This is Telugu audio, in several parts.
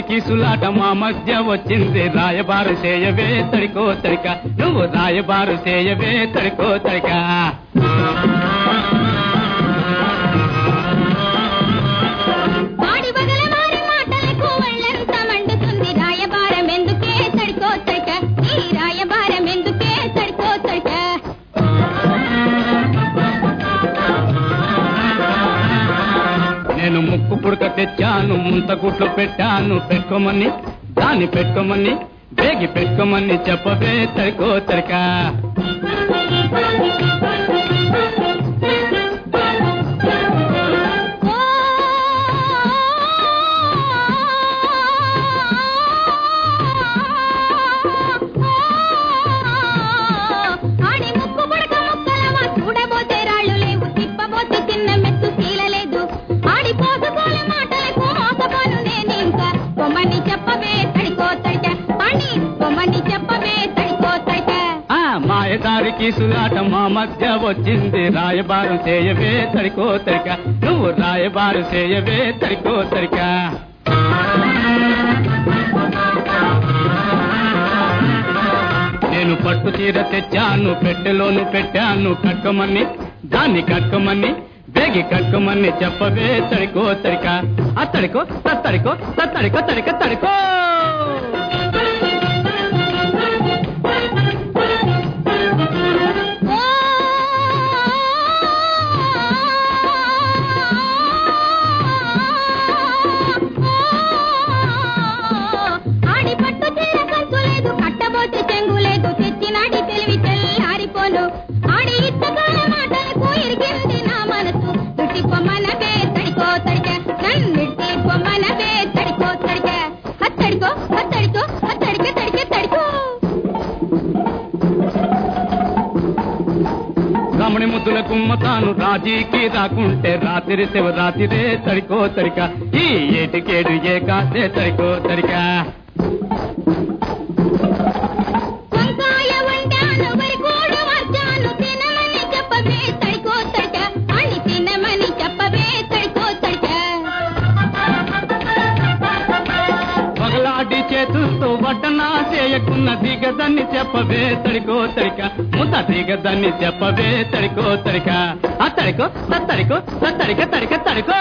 కీసులాట మా మధ్య వచ్చింది రాయబారు చేయవే తడికో తడిక నువ్వు రాయబారు చేయవే తడికో తడిక నేను ముక్కు పుడక తెచ్చాను ముంత గుట్లో పెట్టాను పెట్టుకోమని దాన్ని పెట్టుకోమని బేగి పెట్టుకోమని చెప్పవే తడికో తడిక మాయదారి కీసులాట మా మధ్య వచ్చింది రాయబారు చేయవే తడికో తడిక నువ్వు రాయబారు చేయవే తడికో తడిక నేను పట్టు చీర తెచ్చాను పెట్టెలోను పెట్టాను కట్టుకోమని దాన్ని కట్టుకోమని బేగి కట్టుకోమని చెప్పవే తడికో తడిక అత్తడికో తత్తడికో తత్తడికో తడిక తడికో రమణి ముద్దుల కుమ్మతాను రాజీకి రాకుంటే రాత్రి శివరాత్రిరే తడికో తడిక ఈ ఏటికేడు ఏ కాసే తడికో తడిక చేతులతో వడ్డనా చేయకున్న దిగదని చెప్పవే తడికో తడిక ముద్ద దిగదని చెప్పవే తడికో తడిక ఆ తడికో తడికో తడిక తడిక తడికో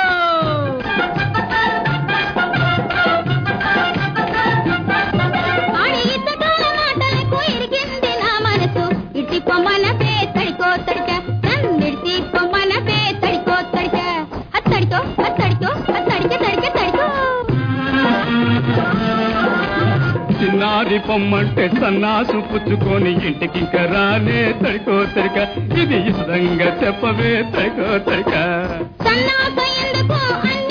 చిన్నారి పొమ్మంటే సన్నాసు పుచ్చుకొని ఇంటికింక రానే తడికో తడిక ఇది ఇష్టంగా చెప్పవే తడికో తడిక.